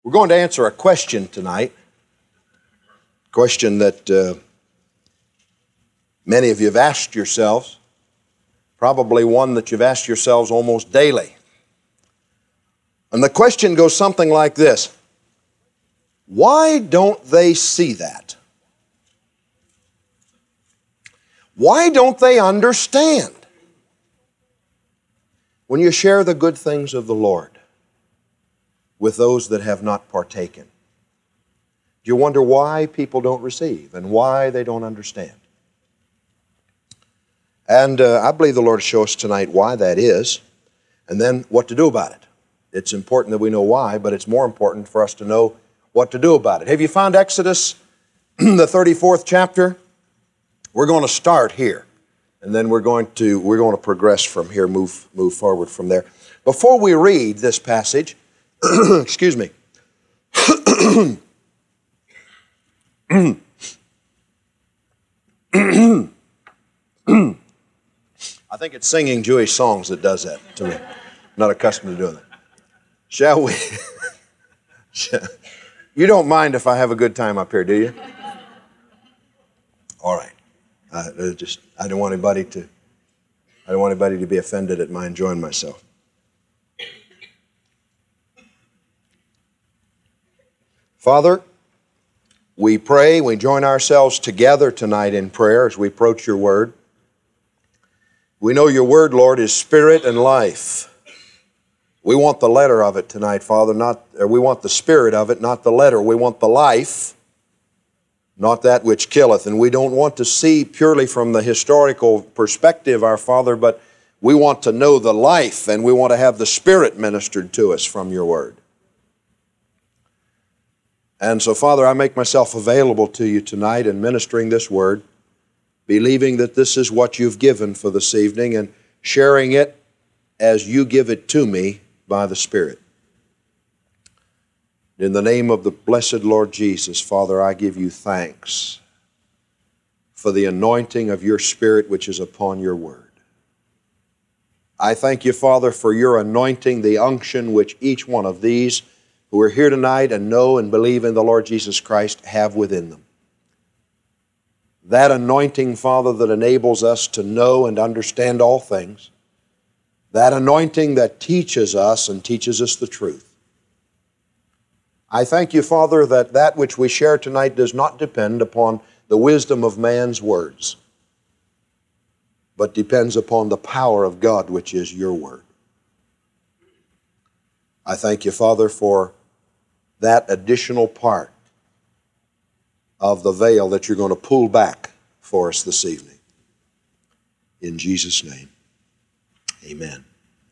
We're going to answer a question tonight, a question that many of you have asked yourselves, probably one that you've asked yourselves almost daily. And the question goes something like this: why don't they see that? Why don't they understand when you share the good things of the Lord with those that have not partaken? Do you wonder why people don't receive and why they don't understand? And I believe the Lord will show us tonight why that is, and then what to do about it. It's important that we know why, but it's more important for us to know what to do about it. Have you found Exodus, the 34th chapter? We're going to start here, and then we're going to progress from here, move forward from there. Before we read this passage, excuse me. I think it's singing Jewish songs that does that to me. I'm not accustomed to doing that. Shall we? You don't mind if I have a good time up here, do you? All right. I don't want anybody to be offended at my enjoying myself. Father, we pray, we join ourselves together tonight in prayer as we approach your word. We know your word, Lord, is spirit and life. We want the letter of it tonight, Father, we want the spirit of it, not the letter. We want the life, not that which killeth. And we don't want to see purely from the historical perspective, our Father, but we want to know the life, and we want to have the spirit ministered to us from your word. And so, Father, I make myself available to you tonight in ministering this word, believing that this is what you've given for this evening and sharing it as you give it to me by the Spirit. In the name of the blessed Lord Jesus, Father, I give you thanks for the anointing of your Spirit which is upon your word. I thank you, Father, for your anointing, the unction which each one of these who are here tonight and know and believe in the Lord Jesus Christ have within them. That anointing, Father, that enables us to know and understand all things. That anointing that teaches us and teaches us the truth. I thank you, Father, that which we share tonight does not depend upon the wisdom of man's words, but depends upon the power of God, which is your word. I thank you, Father, for that additional part of the veil that you're going to pull back for us this evening. In Jesus' name, amen.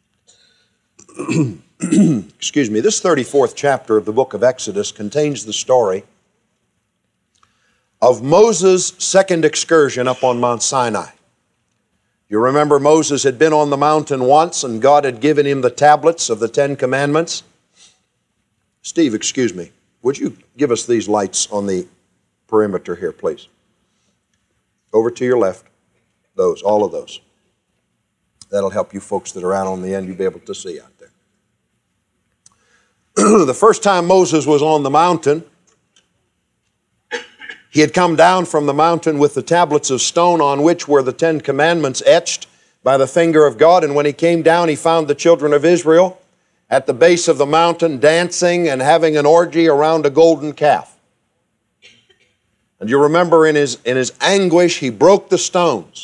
Excuse me. This 34th chapter of the book of Exodus contains the story of Moses' second excursion up on Mount Sinai. You remember Moses had been on the mountain once and God had given him the tablets of the Ten Commandments. Steve, excuse me. Would you give us these lights on the perimeter here, please? Over to your left. Those, all of those. That'll help you folks that are out on the end. You'll be able to see out there. The first time Moses was on the mountain, he had come down from the mountain with the tablets of stone on which were the Ten Commandments etched by the finger of God. And when he came down, he found the children of Israel at the base of the mountain dancing and having an orgy around a golden calf. And you remember in his anguish, he broke the stones.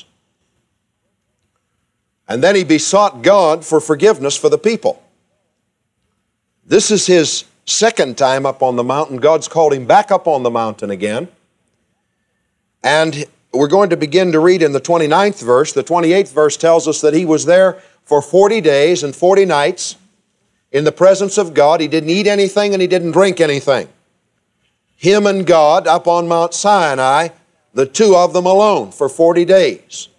And then he besought God for forgiveness for the people. This is his second time up on the mountain. God's called him back up on the mountain again. And we're going to begin to read in the 29th verse. The 28th verse tells us that he was there for 40 days and 40 nights in the presence of God. He didn't eat anything and he didn't drink anything. Him and God up on Mount Sinai, the two of them alone for 40 days.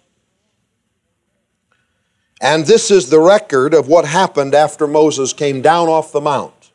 And this is the record of what happened after Moses came down off the mount.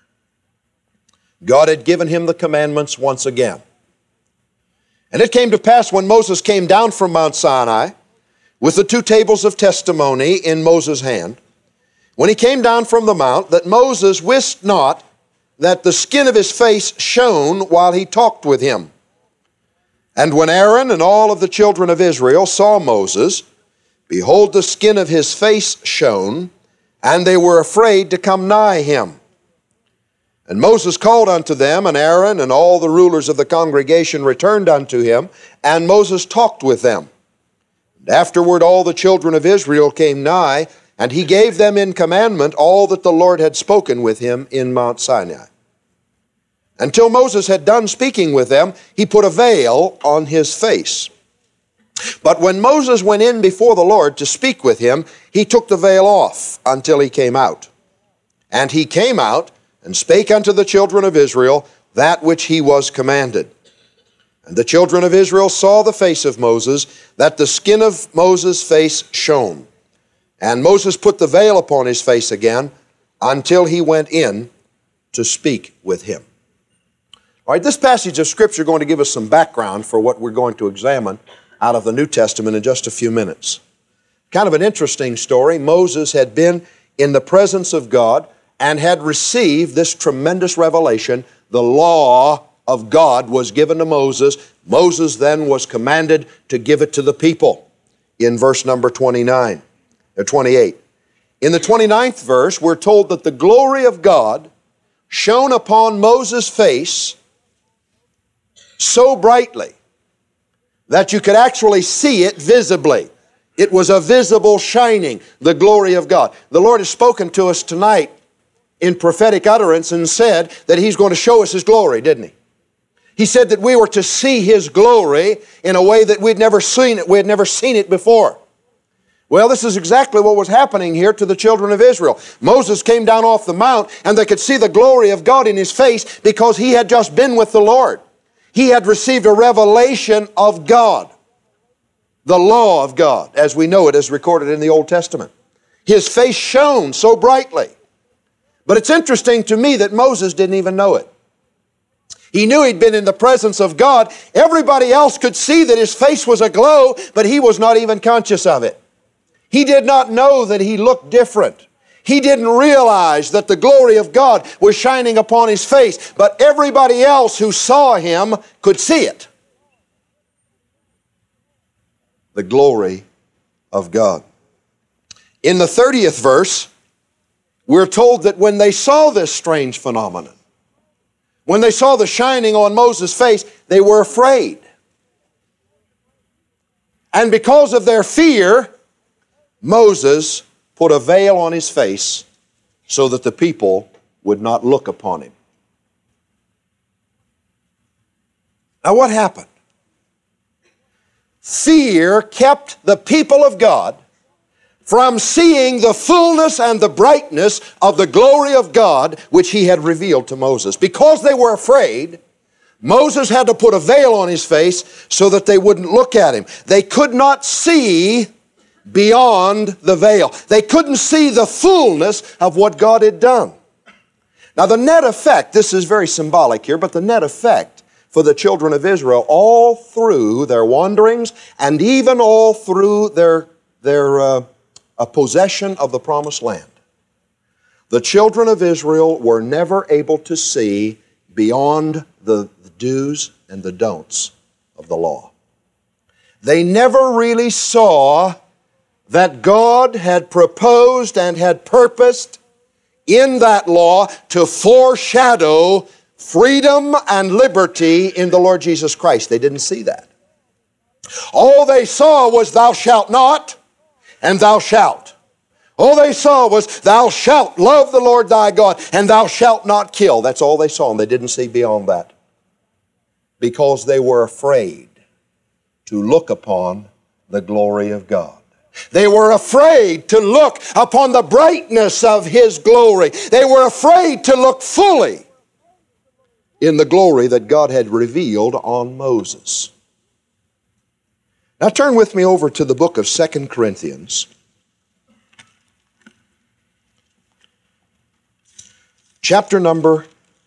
God had given him the commandments once again. And it came to pass when Moses came down from Mount Sinai with the two tables of testimony in Moses' hand, when he came down from the mount, that Moses wist not that the skin of his face shone while he talked with him. And when Aaron and all of the children of Israel saw Moses, behold, the skin of his face shone, and they were afraid to come nigh him. And Moses called unto them, and Aaron and all the rulers of the congregation returned unto him, and Moses talked with them. And afterward all the children of Israel came nigh, and he gave them in commandment all that the Lord had spoken with him in Mount Sinai. Until Moses had done speaking with them, he put a veil on his face. But when Moses went in before the Lord to speak with him, he took the veil off until he came out. And he came out and spake unto the children of Israel that which he was commanded. And the children of Israel saw the face of Moses, that the skin of Moses' face shone. And Moses put the veil upon his face again until he went in to speak with him. All right, this passage of Scripture is going to give us some background for what we're going to examine out of the New Testament in just a few minutes. Kind of an interesting story. Moses had been in the presence of God and had received this tremendous revelation. The law of God was given to Moses. Moses then was commanded to give it to the people in verse number 28. In the 29th verse, we're told that the glory of God shone upon Moses' face so brightly that you could actually see it visibly. It was a visible shining, the glory of God. The Lord has spoken to us tonight in prophetic utterance and said that He's going to show us His glory, didn't He? He said that we were to see His glory in a way that we'd never seen it. We had never seen it before. Well, this is exactly what was happening here to the children of Israel. Moses came down off the mount and they could see the glory of God in his face because he had just been with the Lord. He had received a revelation of God, the law of God, as we know it as recorded in the Old Testament. His face shone so brightly. But it's interesting to me that Moses didn't even know it. He knew he'd been in the presence of God. Everybody else could see that his face was aglow, but he was not even conscious of it. He did not know that he looked different. He didn't realize that the glory of God was shining upon his face, but everybody else who saw him could see it. The glory of God. In the 30th verse, we're told that when they saw this strange phenomenon, when they saw the shining on Moses' face, they were afraid. And because of their fear, Moses put a veil on his face so that the people would not look upon him. Now what happened? Fear kept the people of God from seeing the fullness and the brightness of the glory of God which He had revealed to Moses. Because they were afraid, Moses had to put a veil on his face so that they wouldn't look at him. They could not see beyond the veil. They couldn't see the fullness of what God had done. Now the net effect, this is very symbolic here, but the net effect for the children of Israel all through their wanderings and even all through their possession of the promised land, the children of Israel were never able to see beyond the do's and the don'ts of the law. They never really saw that God had proposed and had purposed in that law to foreshadow freedom and liberty in the Lord Jesus Christ. They didn't see that. All they saw was thou shalt not and thou shalt. All they saw was thou shalt love the Lord thy God and thou shalt not kill. That's all they saw, and they didn't see beyond that because they were afraid to look upon the glory of God. They were afraid to look upon the brightness of His glory. They were afraid to look fully in the glory that God had revealed on Moses. Now turn with me over to the book of 2 Corinthians. Chapter number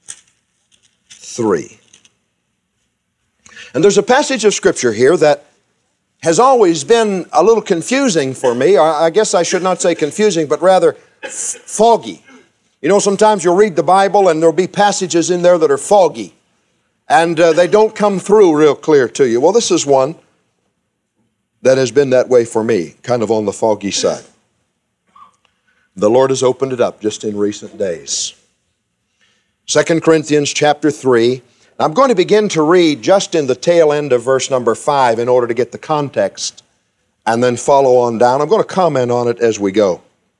3. And there's a passage of Scripture here that has always been a little confusing for me. I guess I should not say confusing, but rather foggy. You know, sometimes you'll read the Bible and there'll be passages in there that are foggy and they don't come through real clear to you. Well, this is one that has been that way for me, kind of on the foggy side. The Lord has opened it up just in recent days. 2 Corinthians chapter 3. I'm going to begin to read just in the tail end of verse number 5 in order to get the context and then follow on down. I'm going to comment on it as we go.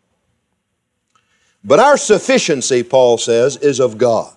But our sufficiency, Paul says, is of God.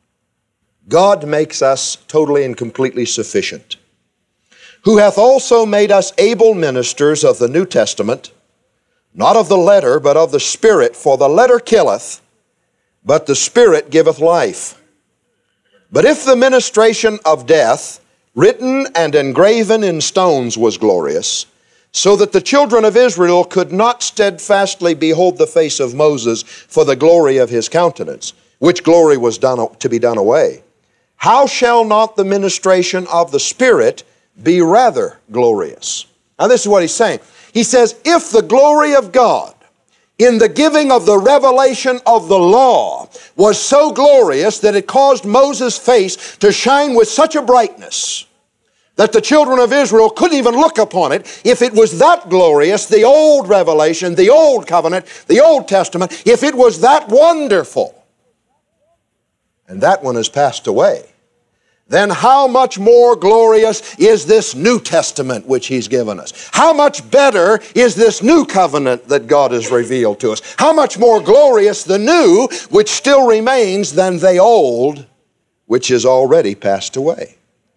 God makes us totally and completely sufficient, who hath also made us able ministers of the New Testament, not of the letter, but of the Spirit. For the letter killeth, but the Spirit giveth life. But if the ministration of death, written and engraven in stones, was glorious, so that the children of Israel could not steadfastly behold the face of Moses for the glory of his countenance, which glory was to be done away, how shall not the ministration of the Spirit be rather glorious? Now this is what he's saying. He says, if the glory of God in the giving of the revelation of the law was so glorious that it caused Moses' face to shine with such a brightness that the children of Israel couldn't even look upon it, if it was that glorious, the old revelation, the old covenant, the Old Testament, if it was that wonderful, and that one has passed away, then how much more glorious is this New Testament which He's given us? How much better is this new covenant that God has revealed to us? How much more glorious the new, which still remains, than the old, which is already passed away?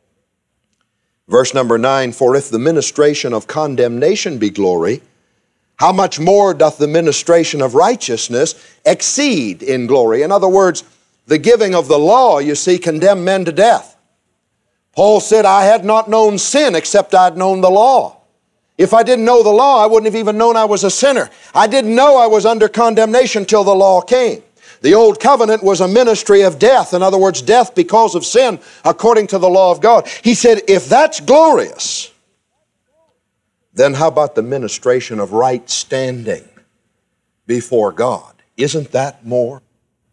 Verse number 9, for if the ministration of condemnation be glory, how much more doth the ministration of righteousness exceed in glory? In other words, the giving of the law, you see, condemned men to death. Paul said, I had not known sin except I'd known the law. If I didn't know the law, I wouldn't have even known I was a sinner. I didn't know I was under condemnation till the law came. The old covenant was a ministry of death. In other words, death because of sin, according to the law of God. He said, if that's glorious, then how about the ministration of right standing before God? Isn't that more?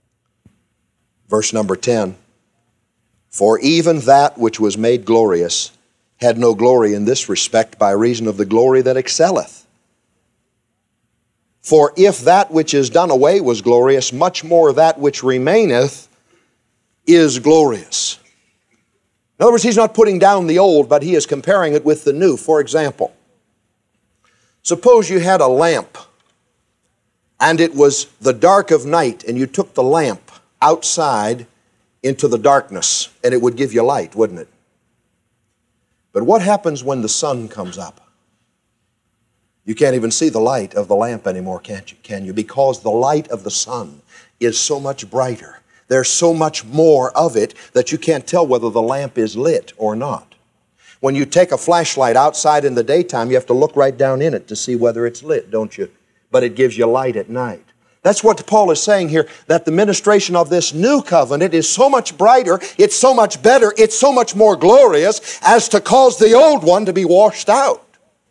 Verse number 10, for even that which was made glorious had no glory in this respect by reason of the glory that excelleth. For if that which is done away was glorious, much more that which remaineth is glorious. In other words, he's not putting down the old, but he is comparing it with the new. For example, suppose you had a lamp and it was the dark of night and you took the lamp outside into the darkness and it would give you light, wouldn't it? But what happens when the sun comes up? You can't even see the light of the lamp anymore, can you? Because the light of the sun is so much brighter. There's so much more of it that you can't tell whether the lamp is lit or not. When you take a flashlight outside in the daytime, you have to look right down in it to see whether it's lit, don't you? But it gives you light at night. That's what Paul is saying here, that the ministration of this new covenant is so much brighter, it's so much better, it's so much more glorious as to cause the old one to be washed out.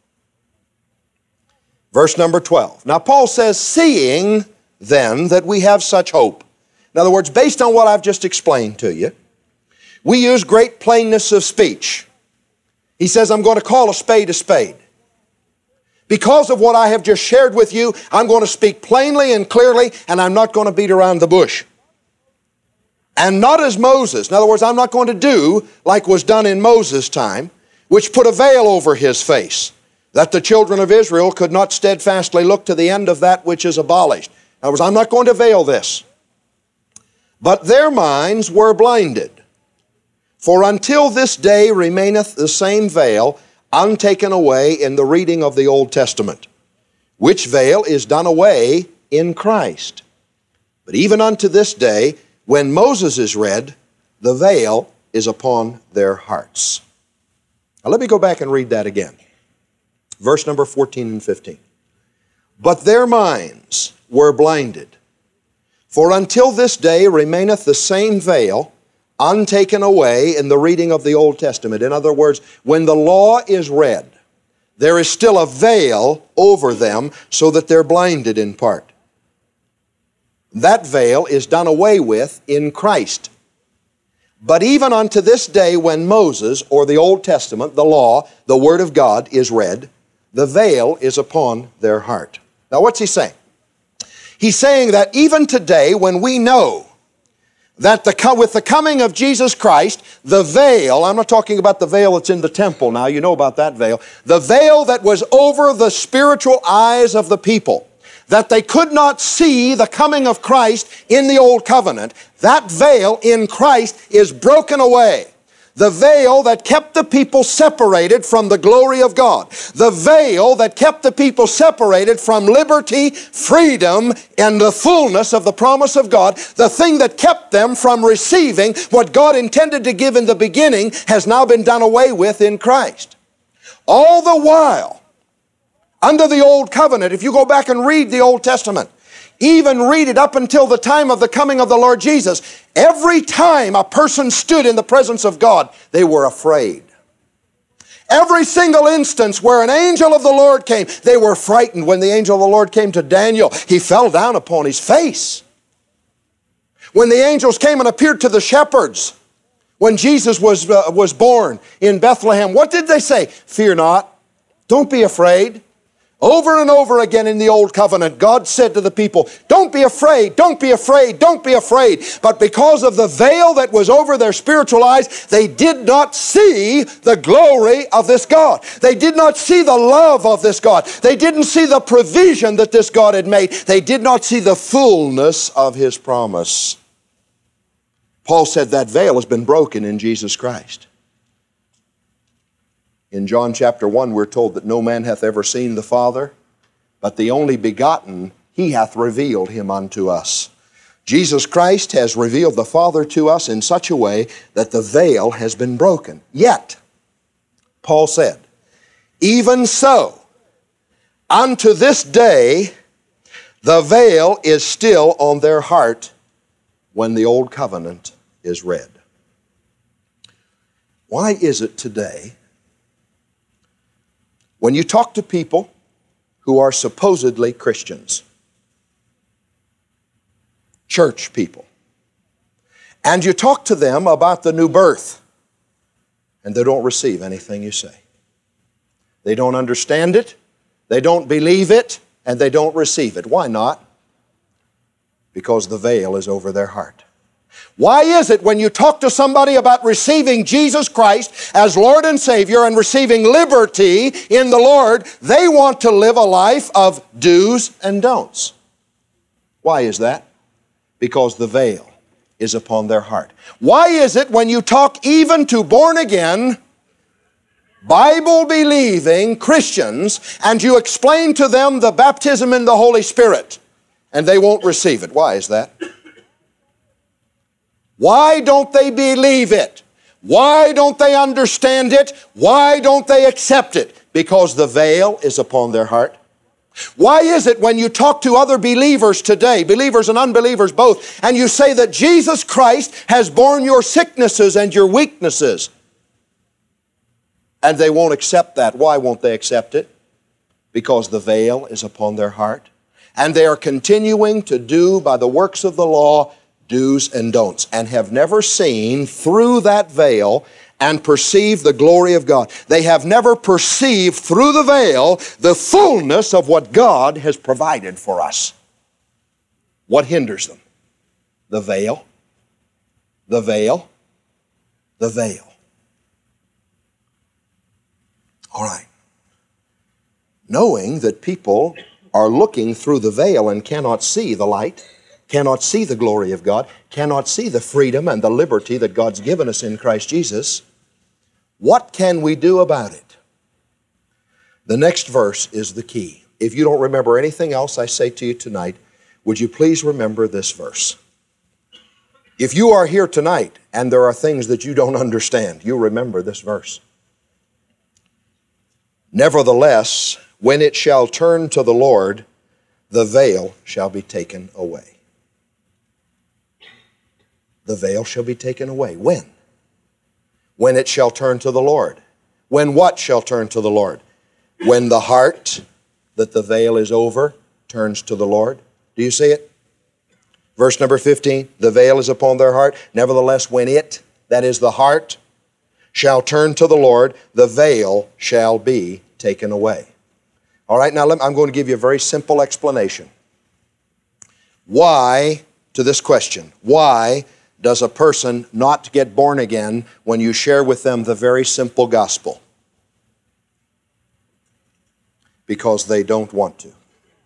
Verse number 12. Now Paul says, seeing then that we have such hope. In other words, based on what I've just explained to you, we use great plainness of speech. He says, I'm going to call a spade a spade. Because of what I have just shared with you, I'm going to speak plainly and clearly, and I'm not going to beat around the bush. And not as Moses. In other words, I'm not going to do like was done in Moses' time, which put a veil over his face, that the children of Israel could not steadfastly look to the end of that which is abolished. In other words, I'm not going to veil this. But their minds were blinded. For until this day remaineth the same veil, untaken away in the reading of the Old Testament, which veil is done away in Christ. But even unto this day, when Moses is read, the veil is upon their hearts. Now let me go back and read that again. Verse number 14 and 15. But their minds were blinded. For until this day remaineth the same veil, untaken away in the reading of the Old Testament. In other words, when the law is read, there is still a veil over them so that they're blinded in part. That veil is done away with in Christ. But even unto this day when Moses, or the Old Testament, the law, the Word of God is read, the veil is upon their heart. Now what's he saying? He's saying that even today when we know that with the coming of Jesus Christ, the veil, I'm not talking about the veil that's in the temple now, you know about that veil, the veil that was over the spiritual eyes of the people, that they could not see the coming of Christ in the Old Covenant, that veil in Christ is broken away. The veil that kept the people separated from the glory of God. The veil that kept the people separated from liberty, freedom, and the fullness of the promise of God. The thing that kept them from receiving what God intended to give in the beginning has now been done away with in Christ. All the while, under the Old Covenant, if you go back and read the Old Testament, even read it up until the time of the coming of the Lord Jesus, every time a person stood in the presence of God, they were afraid. Every single instance where an angel of the Lord came, they were frightened. When the angel of the Lord came to Daniel, he fell down upon his face. When the angels came and appeared to the shepherds, when Jesus was born in Bethlehem, what did they say? Fear not. Don't be afraid. Over and over again in the Old Covenant, God said to the people, don't be afraid, don't be afraid, don't be afraid. But because of the veil that was over their spiritual eyes, they did not see the glory of this God. They did not see the love of this God. They didn't see the provision that this God had made. They did not see the fullness of His promise. Paul said that veil has been broken in Jesus Christ. In John chapter 1, we're told that no man hath ever seen the Father, but the only begotten, He hath revealed Him unto us. Jesus Christ has revealed the Father to us in such a way that the veil has been broken. Yet, Paul said, even so, unto this day, the veil is still on their heart when the Old Covenant is read. Why is it today, when you talk to people who are supposedly Christians, church people, and you talk to them about the new birth, and they don't receive anything you say? They don't understand it, they don't believe it, and they don't receive it. Why not? Because the veil is over their heart. Why is it when you talk to somebody about receiving Jesus Christ as Lord and Savior and receiving liberty in the Lord, they want to live a life of do's and don'ts? Why is that? Because the veil is upon their heart. Why is it when you talk even to born-again, Bible-believing Christians and you explain to them the baptism in the Holy Spirit and they won't receive it? Why is that? Why don't they believe it? Why don't they understand it? Why don't they accept it? Because the veil is upon their heart. Why is it when you talk to other believers today, believers and unbelievers both, and you say that Jesus Christ has borne your sicknesses and your weaknesses, and they won't accept that? Why won't they accept it? Because the veil is upon their heart, and they are continuing to do by the works of the law do's and don'ts, and have never seen through that veil and perceived the glory of God. They have never perceived through the veil the fullness of what God has provided for us. What hinders them? The veil, the veil, the veil. All right. Knowing that people are looking through the veil and cannot see the light, cannot see the glory of God, cannot see the freedom and the liberty that God's given us in Christ Jesus, what can we do about it? The next verse is the key. If you don't remember anything else I say to you tonight, would you please remember this verse? If you are here tonight and there are things that you don't understand, you remember this verse. Nevertheless, when it shall turn to the Lord, the veil shall be taken away. The veil shall be taken away. When? When it shall turn to the Lord. When what shall turn to the Lord? When the heart that the veil is over turns to the Lord. Do you see it? Verse number 15, the veil is upon their heart. Nevertheless, when it, that is the heart, shall turn to the Lord, the veil shall be taken away. All right, now I'm going to give you a very simple explanation. Why, to this question, why does a person not get born again when you share with them the very simple gospel? Because they don't want to.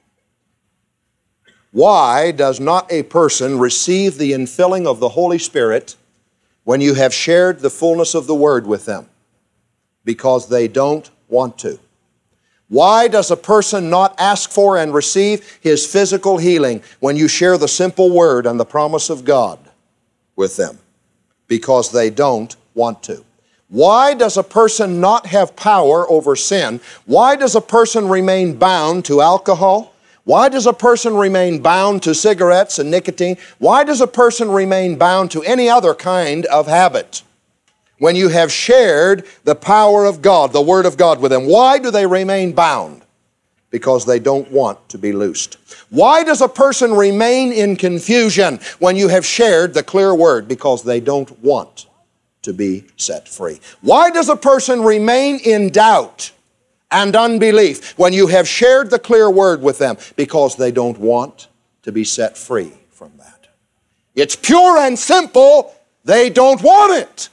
Why does not a person receive the infilling of the Holy Spirit when you have shared the fullness of the Word with them? Because they don't want to. Why does a person not ask for and receive his physical healing when you share the simple Word and the promise of God with them? Because they don't want to. Why does a person not have power over sin? Why does a person remain bound to alcohol? Why does a person remain bound to cigarettes and nicotine? Why does a person remain bound to any other kind of habit? When you have shared the power of God, the Word of God with them, why do they remain bound? Because they don't want to be loosed. Why does a person remain in confusion when you have shared the clear Word? Because they don't want to be set free. Why does a person remain in doubt and unbelief when you have shared the clear Word with them? Because they don't want to be set free from that. It's pure and simple. They don't want it.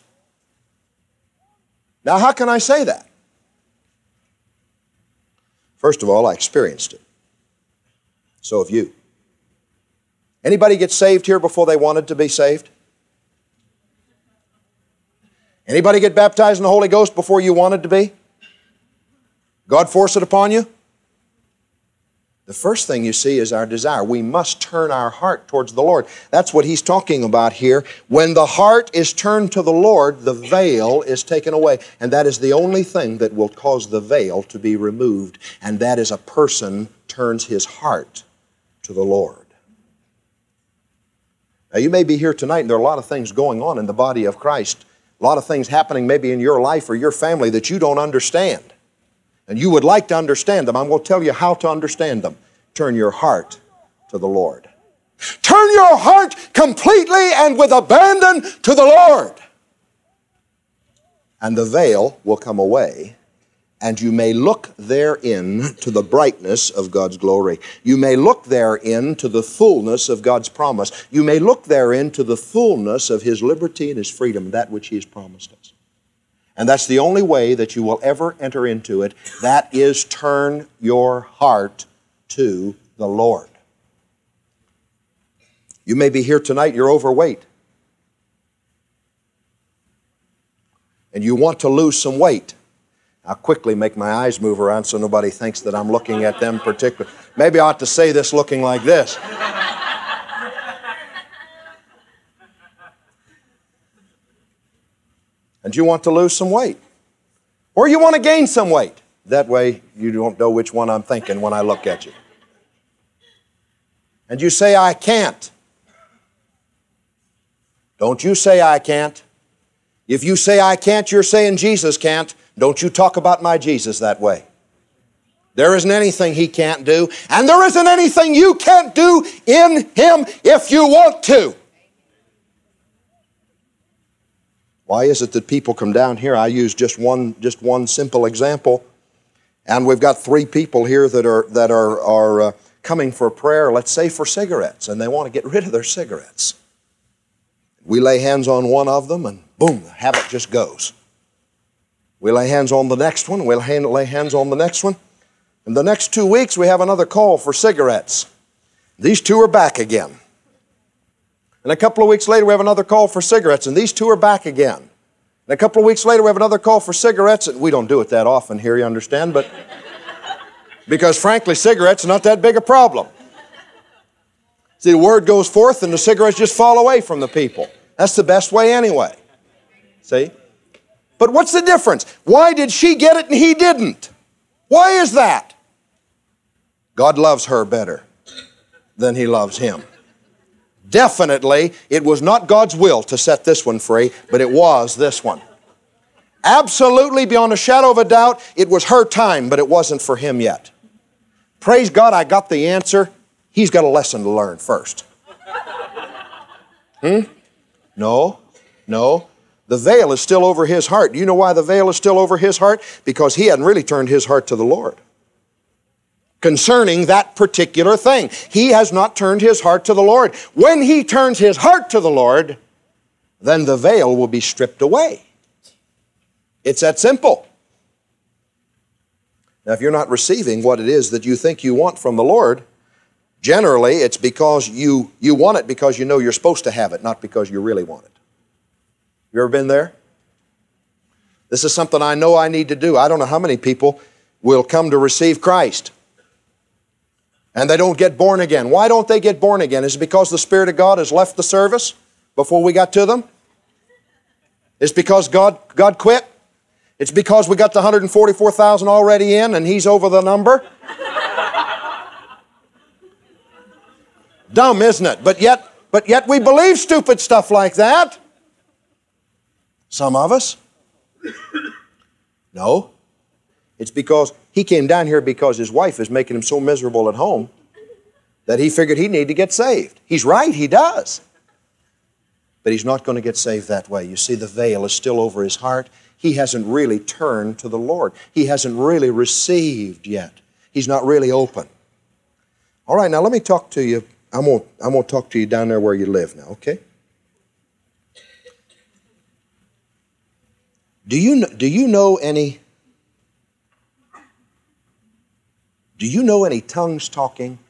Now, how can I say that? First of all, I experienced it. So have you. Anybody get saved here before they wanted to be saved? Anybody get baptized in the Holy Ghost before you wanted to be? God forced it upon you? The first thing you see is our desire. We must turn our heart towards the Lord. That's what he's talking about here. When the heart is turned to the Lord, the veil is taken away. And that is the only thing that will cause the veil to be removed. And that is a person turns his heart to the Lord. Now you may be here tonight and there are a lot of things going on in the body of Christ. A lot of things happening maybe in your life or your family that you don't understand. And you would like to understand them. I'm going to tell you how to understand them. Turn your heart to the Lord. Turn your heart completely and with abandon to the Lord. And the veil will come away, and you may look therein to the brightness of God's glory. You may look therein to the fullness of God's promise. You may look therein to the fullness of His liberty and His freedom, that which He has promised us. And that's the only way that you will ever enter into it. That is, turn your heart to the Lord. You may be here tonight, you're overweight. And you want to lose some weight. I'll quickly make my eyes move around so nobody thinks that I'm looking at them particularly. Maybe I ought to say this looking like this. And you want to lose some weight. Or you want to gain some weight. That way you don't know which one I'm thinking when I look at you. And you say, I can't. Don't you say I can't. If you say I can't, you're saying Jesus can't. Don't you talk about my Jesus that way. There isn't anything He can't do, and there isn't anything you can't do in Him if you want to. Why is it that people come down here? I use just one simple example, and we've got 3 people here that are coming for prayer, let's say for cigarettes, and they want to get rid of their cigarettes. We lay hands on one of them, and boom, the habit just goes. We lay hands on the next one, we'll lay hands on the next one. In the next 2 weeks, we have another call for cigarettes. These 2 are back again. And a couple of weeks later, we have another call for cigarettes, and these 2 are back again. And a couple of weeks later, we have another call for cigarettes, and we don't do it that often here, you understand, but because frankly, cigarettes are not that big a problem. See, the word goes forth, and the cigarettes just fall away from the people. That's the best way anyway. See? But what's the difference? Why did she get it and he didn't? Why is that? God loves her better than He loves him. Definitely, it was not God's will to set this one free, but it was this one. Absolutely, beyond a shadow of a doubt, it was her time, but it wasn't for him yet. Praise God, I got the answer. He's got a lesson to learn first. No, no. The veil is still over his heart. Do you know why the veil is still over his heart? Because he hadn't really turned his heart to the Lord concerning that particular thing. He has not turned his heart to the Lord. When he turns his heart to the Lord, then the veil will be stripped away. It's that simple. Now, if you're not receiving what it is that you think you want from the Lord, generally it's because you want it because you know you're supposed to have it, not because you really want it. You ever been there? This is something I know I need to do. I don't know how many people will come to receive Christ and they don't get born again. Why don't they get born again? Is it because the Spirit of God has left the service before we got to them? It's because God quit? It's because we got the 144,000 already in and He's over the number? Dumb, isn't it? But yet we believe stupid stuff like that. Some of us. No. It's because he came down here because his wife is making him so miserable at home that he figured he needed to get saved. He's right, he does. But he's not going to get saved that way. You see, the veil is still over his heart. He hasn't really turned to the Lord. He hasn't really received yet. He's not really open. All right, now let me talk to you. I'm going to talk to you down there where you live now, okay? Do you know any tongues-talking,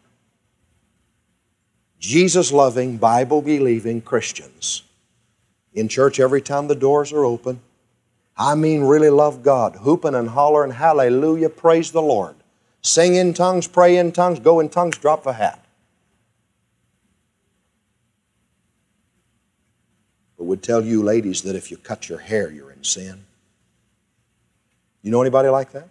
Jesus-loving, Bible-believing Christians in church every time the doors are open? I mean really love God, hooping and hollering, hallelujah, praise the Lord. Sing in tongues, pray in tongues, go in tongues, drop a hat. But would tell you ladies that if you cut your hair, you're in sin. You know anybody like that?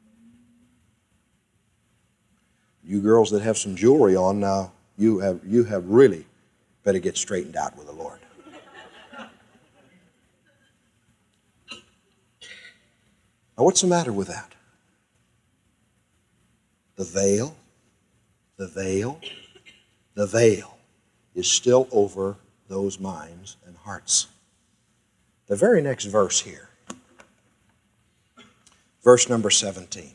You girls that have some jewelry on now, you have really better get straightened out with the Lord. Now what's the matter with that? The veil is still over those minds and hearts. The very next verse here, verse number 17.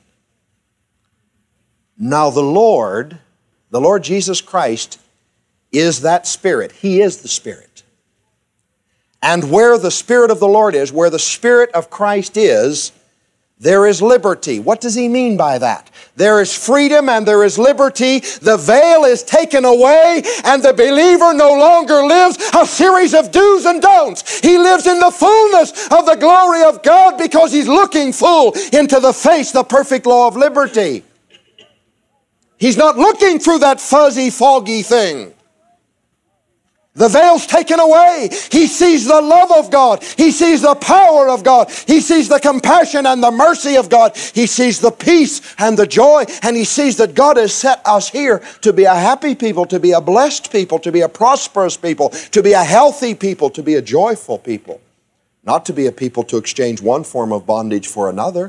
Now the Lord Jesus Christ is that Spirit. He is the Spirit. And where the Spirit of the Lord is, where the Spirit of Christ is, there is liberty. What does he mean by that? There is freedom and there is liberty. The veil is taken away and the believer no longer lives a series of do's and don'ts. He lives in the fullness of the glory of God because he's looking full into the face, the perfect law of liberty. He's not looking through that fuzzy, foggy thing. The veil's taken away. He sees the love of God. He sees the power of God. He sees the compassion and the mercy of God. He sees the peace and the joy. And he sees that God has set us here to be a happy people, to be a blessed people, to be a prosperous people, to be a healthy people, to be a joyful people. Not to be a people to exchange one form of bondage for another.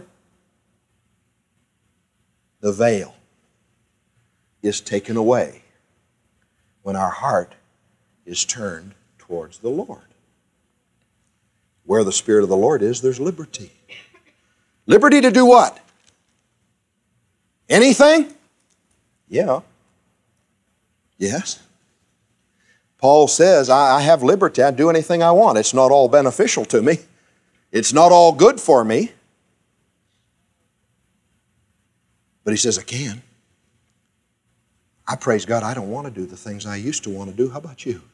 The veil is taken away when our heart is turned towards the Lord. Where the Spirit of the Lord is, there's liberty. Liberty to do what? Anything? Yeah. Yes. Paul says, I have liberty. I do anything I want. It's not all beneficial to me. It's not all good for me. But he says, I can. I praise God, I don't want to do the things I used to want to do. How about you?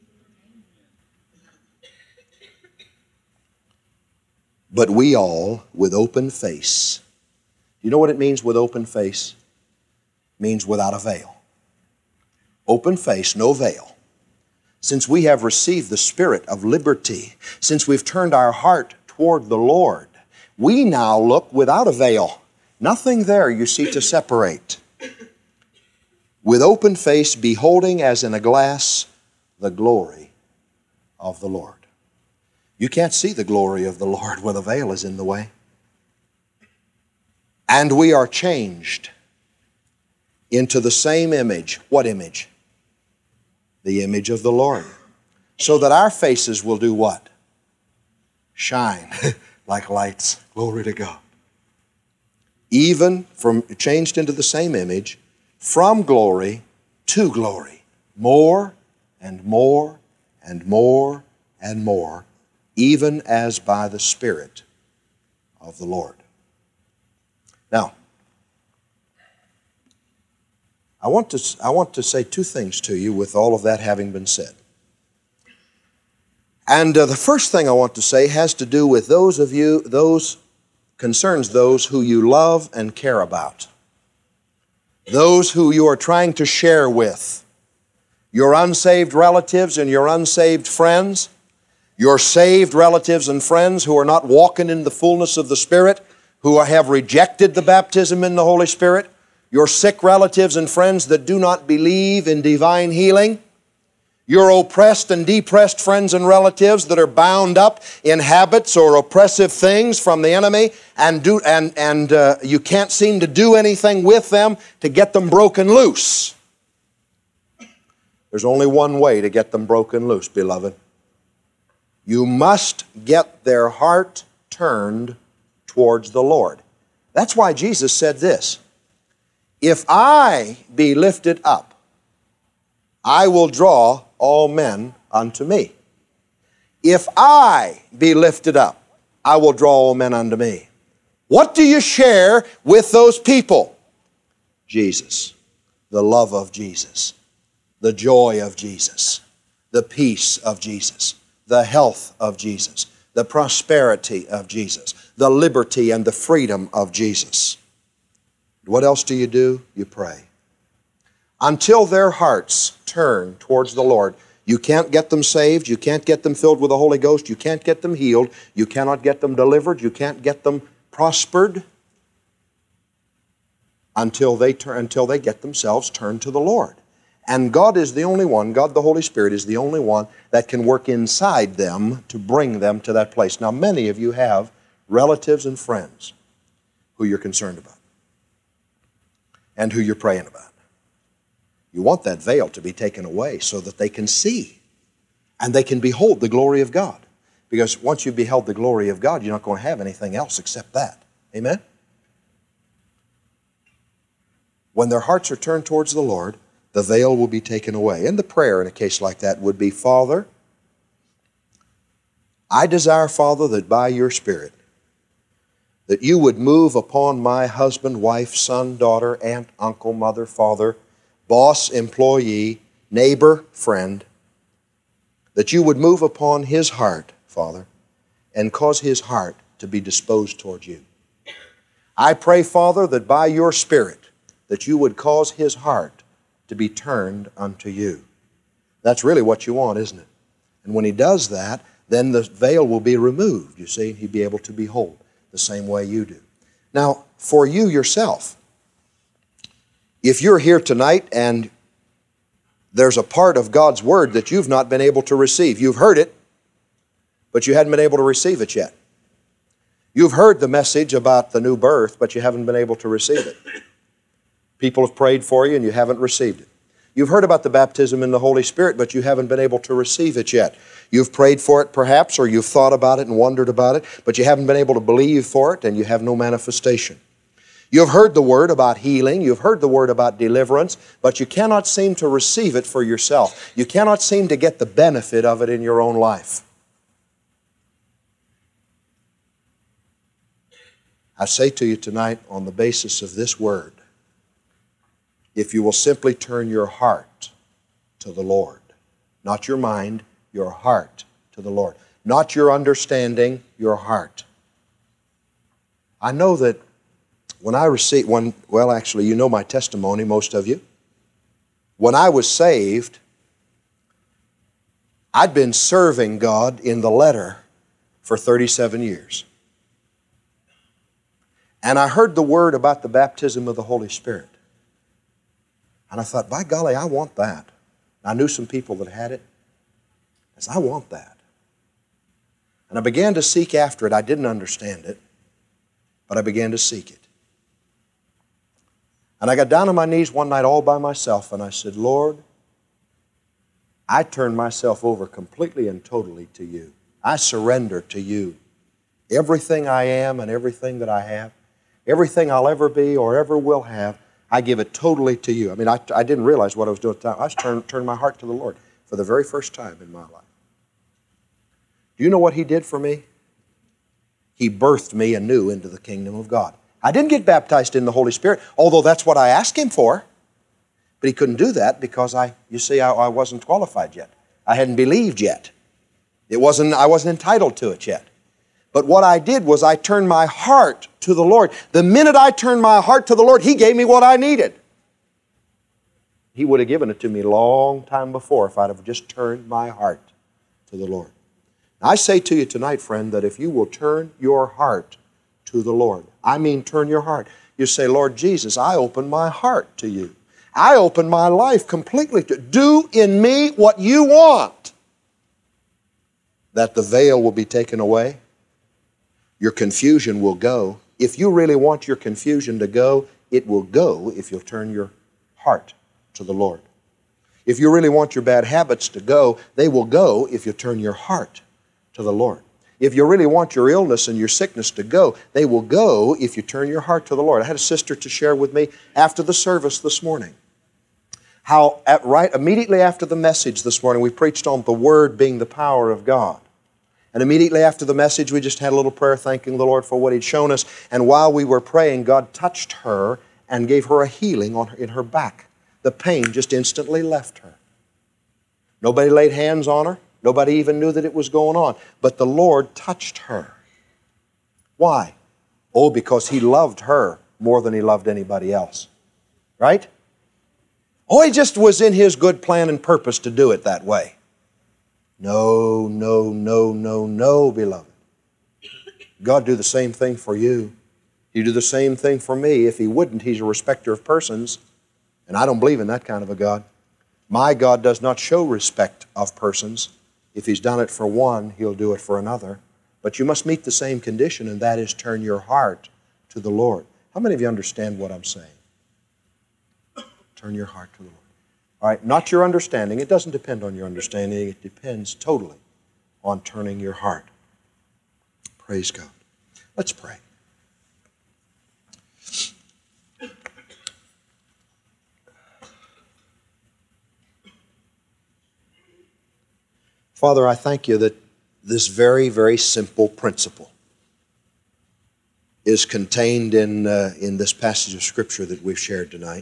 But we all, with open face. You know what it means with open face? It means without a veil. Open face, no veil. Since we have received the Spirit of liberty, since we've turned our heart toward the Lord, we now look without a veil. Nothing there, you see, to separate. With open face, beholding as in a glass the glory of the Lord. You can't see the glory of the Lord when a veil is in the way. And we are changed into the same image. What image? The image of the Lord. so that our faces will do what? Shine like lights. Glory to God. Even from changed into the same image, from glory to glory. More and more and more and more, even as by the Spirit of the Lord. Now, I want to say two things to you with all of that having been said. And the first thing I want to say has to do with concerns those who you love and care about. Those who you are trying to share with. Your unsaved relatives and your unsaved friends. Your saved relatives and friends who are not walking in the fullness of the Spirit, who have rejected the baptism in the Holy Spirit. Your sick relatives and friends that do not believe in divine healing. Your oppressed and depressed friends and relatives that are bound up in habits or oppressive things from the enemy and you can't seem to do anything with them to get them broken loose. There's only one way to get them broken loose, beloved. You must get their heart turned towards the Lord. That's why Jesus said this, "If I be lifted up, I will draw all men unto me. If I be lifted up, I will draw all men unto me." What do you share with those people? Jesus, the love of Jesus, the joy of Jesus, the peace of Jesus, the health of Jesus, the prosperity of Jesus, the liberty and the freedom of Jesus. What else do? You pray. Until their hearts turn towards the Lord, you can't get them saved, you can't get them filled with the Holy Ghost, you can't get them healed, you cannot get them delivered, you can't get them prospered until they get themselves turned to the Lord. And God is the only one, God the Holy Spirit is the only one that can work inside them to bring them to that place. Now, many of you have relatives and friends who you're concerned about and who you're praying about. You want that veil to be taken away so that they can see and they can behold the glory of God. Because once you've beheld the glory of God, you're not going to have anything else except that. Amen? When their hearts are turned towards the Lord, the veil will be taken away. And the prayer in a case like that would be, "Father, I desire, Father, that by your Spirit, that you would move upon my husband, wife, son, daughter, aunt, uncle, mother, father, boss, employee, neighbor, friend, that you would move upon his heart, Father, and cause his heart to be disposed toward you. I pray, Father, that by your Spirit, that you would cause his heart to be turned unto you." That's really what you want, isn't it? And when he does that, then the veil will be removed, you see, and he'll be able to behold the same way you do. Now, for you yourself, if you're here tonight and there's a part of God's Word that you've not been able to receive, you've heard it, but you hadn't been able to receive it yet. You've heard the message about the new birth, but you haven't been able to receive it. People have prayed for you and you haven't received it. You've heard about the baptism in the Holy Spirit, but you haven't been able to receive it yet. You've prayed for it perhaps, or you've thought about it and wondered about it, but you haven't been able to believe for it and you have no manifestation. You've heard the word about healing, you've heard the word about deliverance, but you cannot seem to receive it for yourself. You cannot seem to get the benefit of it in your own life. I say to you tonight, on the basis of this word, if you will simply turn your heart to the Lord, not your mind, your heart to the Lord, not your understanding, your heart. I know that actually, you know my testimony, most of you. When I was saved, I'd been serving God in the letter for 37 years. And I heard the word about the baptism of the Holy Spirit. And I thought, by golly, I want that. I knew some people that had it. I said, I want that. And I began to seek after it. I didn't understand it, but I began to seek it. And I got down on my knees one night all by myself and I said, Lord, I turn myself over completely and totally to you. I surrender to you. Everything I am and everything that I have, everything I'll ever be or ever will have, I give it totally to you. I mean, I didn't realize what I was doing at the time. I was turning my heart to the Lord for the very first time in my life. Do you know what He did for me? He birthed me anew into the kingdom of God. I didn't get baptized in the Holy Spirit, although that's what I asked Him for. But He couldn't do that because I wasn't qualified yet. I hadn't believed yet. I wasn't entitled to it yet. But what I did was I turned my heart to the Lord. The minute I turned my heart to the Lord, He gave me what I needed. He would have given it to me a long time before if I'd have just turned my heart to the Lord. I say to you tonight, friend, that if you will turn your heart to the Lord, I mean turn your heart. You say, Lord Jesus, I open my heart to you. I open my life completely to do in me what you want. That the veil will be taken away. Your confusion will go. If you really want your confusion to go, it will go if you'll turn your heart to the Lord. If you really want your bad habits to go, they will go if you turn your heart to the Lord. If you really want your illness and your sickness to go, they will go if you turn your heart to the Lord. I had a sister to share with me after the service this morning how immediately after the message this morning, we preached on the Word being the power of God. And immediately after the message, we just had a little prayer thanking the Lord for what He'd shown us. And while we were praying, God touched her and gave her a healing in her back. The pain just instantly left her. Nobody laid hands on her. Nobody even knew that it was going on. But the Lord touched her. Why? Oh, because He loved her more than He loved anybody else. Right? Oh, He just was in His good plan and purpose to do it that way. No, no, no, no, no, beloved. God do the same thing for you. He'd do the same thing for me. If He wouldn't, He's a respecter of persons. And I don't believe in that kind of a God. My God does not show respect of persons. If He's done it for one, He'll do it for another. But you must meet the same condition, and that is turn your heart to the Lord. How many of you understand what I'm saying? Turn your heart to the Lord. All right, not your understanding. It doesn't depend on your understanding. It depends totally on turning your heart. Praise God. Let's pray. Father, I thank You that this very, very simple principle is contained in this passage of Scripture that we've shared tonight.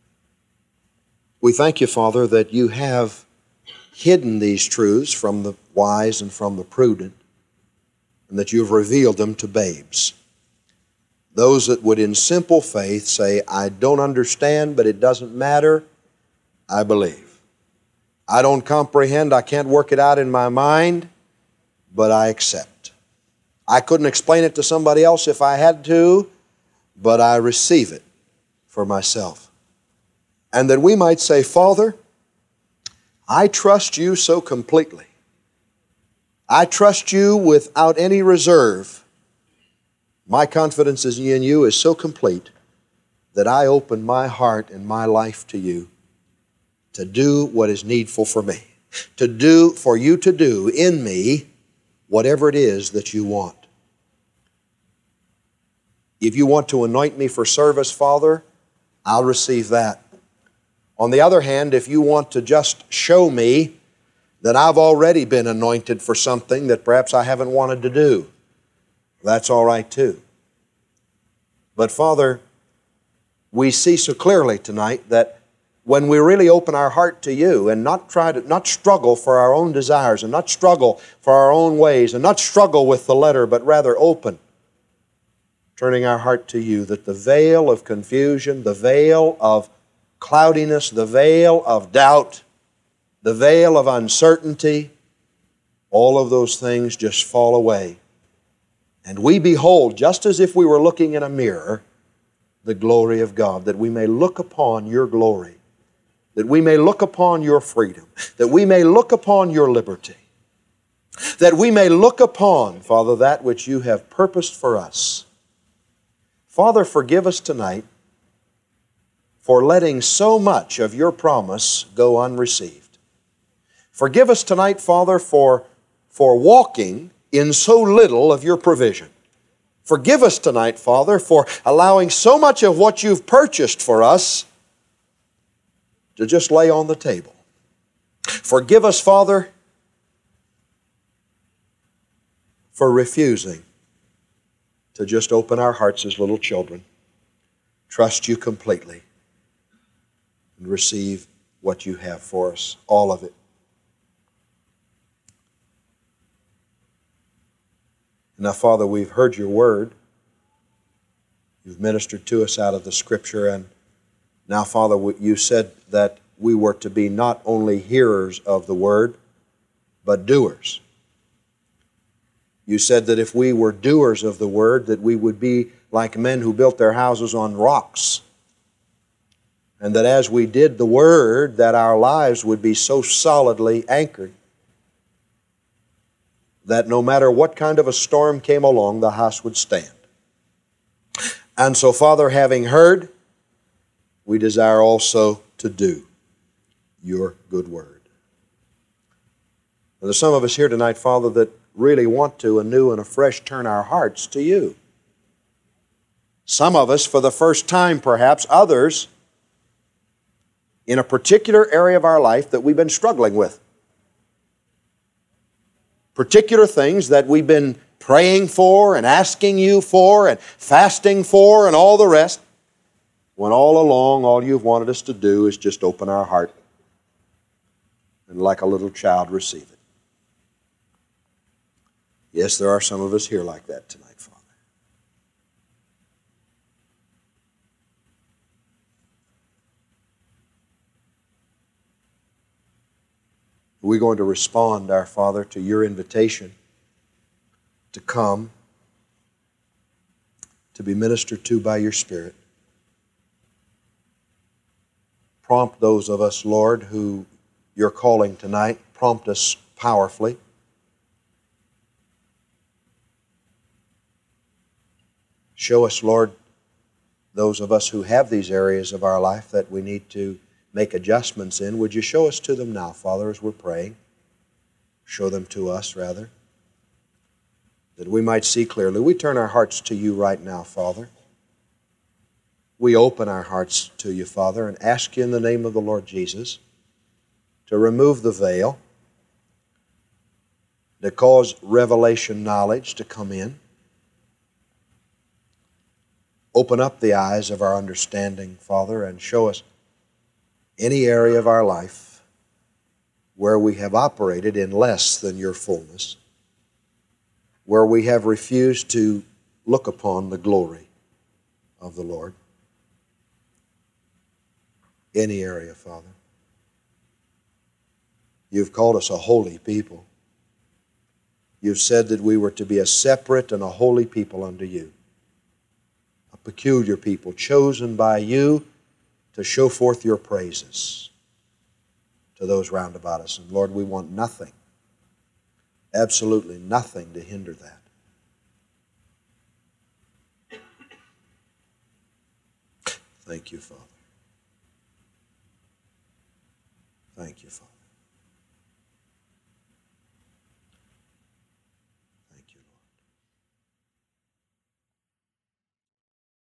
We thank You, Father, that You have hidden these truths from the wise and from the prudent, and that You've revealed them to babes. Those that would in simple faith say, I don't understand, but it doesn't matter, I believe. I don't comprehend, I can't work it out in my mind, but I accept. I couldn't explain it to somebody else if I had to, but I receive it for myself. And that we might say, Father, I trust You so completely. I trust You without any reserve. My confidence in You is so complete that I open my heart and my life to You to do what is needful for me, for You to do in me whatever it is that You want. If You want to anoint me for service, Father, I'll receive that. On the other hand, if You want to just show me that I've already been anointed for something that perhaps I haven't wanted to do, that's all right too. But Father, we see so clearly tonight that when we really open our heart to You and not struggle for our own desires and not struggle for our own ways and not struggle with the letter, but rather open, turning our heart to You, that the veil of confusion, the veil of cloudiness, the veil of doubt, the veil of uncertainty, all of those things just fall away. And we behold, just as if we were looking in a mirror, the glory of God, that we may look upon Your glory, that we may look upon Your freedom, that we may look upon Your liberty, that we may look upon, Father, that which You have purposed for us. Father, forgive us tonight for letting so much of Your promise go unreceived. Forgive us tonight, Father, for walking in so little of your provision. Forgive us tonight, Father, for allowing so much of what you've purchased for us to just lay on the table. Forgive us, Father, for refusing to just open our hearts as little children, trust you completely, and receive what you have for us, all of it. Now, Father, we've heard your word. You've ministered to us out of the Scripture, and now, Father, you said that we were to be not only hearers of the word, but doers. You said that if we were doers of the word, that we would be like men who built their houses on rocks. And that as we did the word, that our lives would be so solidly anchored that no matter what kind of a storm came along, the house would stand. And so, Father, having heard, we desire also to do your good word. Now, there's some of us here tonight, Father, that really want to anew and afresh turn our hearts to you. Some of us for the first time, perhaps, others in a particular area of our life that we've been struggling with. Particular things that we've been praying for and asking you for and fasting for and all the rest, when all along all you've wanted us to do is just open our heart and like a little child receive it. Yes, there are some of us here like that tonight, Father. We're going to respond, our Father, to your invitation to come, to be ministered to by your Spirit. Prompt those of us, Lord, who you're calling tonight. Prompt us powerfully. Show us, Lord, those of us who have these areas of our life that we need to make adjustments in. Would you show us to them now, Father, as we're praying? Show them to us, rather, that we might see clearly. We turn our hearts to you right now, Father. We open our hearts to you, Father, and ask you in the name of the Lord Jesus to remove the veil, to cause revelation knowledge to come in. Open up the eyes of our understanding, Father, and show us any area of our life where we have operated in less than your fullness, where we have refused to look upon the glory of the Lord. Any area, Father. You've called us a holy people. You've said that we were to be a separate and a holy people unto you, a peculiar people chosen by you to show forth your praises to those round about us. And Lord, we want nothing, absolutely nothing to hinder that. Thank you, Father. Thank you, Father.